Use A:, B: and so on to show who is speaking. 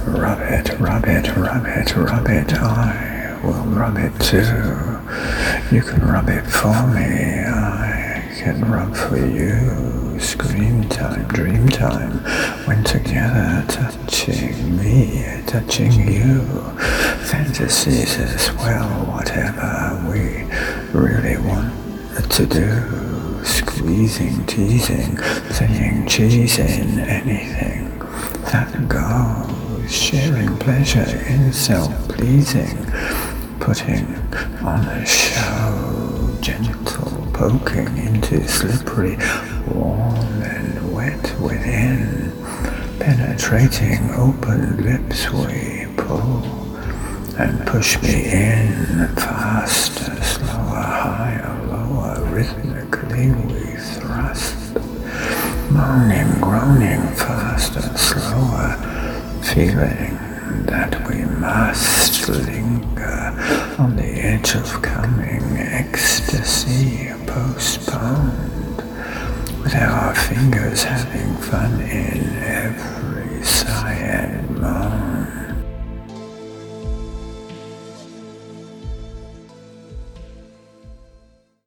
A: Rub it, rub it, rub it, rub it. I will rub it too. You can rub it for me. I can rub for you. Scream time, dream time. When together, touching me, touching you. Fantasies as well, whatever we really want to do. Squeezing, teasing, saying, cheesing, anything that goes. Sharing pleasure in self-pleasing, putting on a show, gentle poking into slippery, warm and wet within, penetrating open lips we pull and push me in, faster, slower, higher, lower, rhythmically we thrust, moaning, groaning, faster, slower, feeling that we must linger on the edge of coming, ecstasy postponed, with our fingers having fun in every sigh and moan.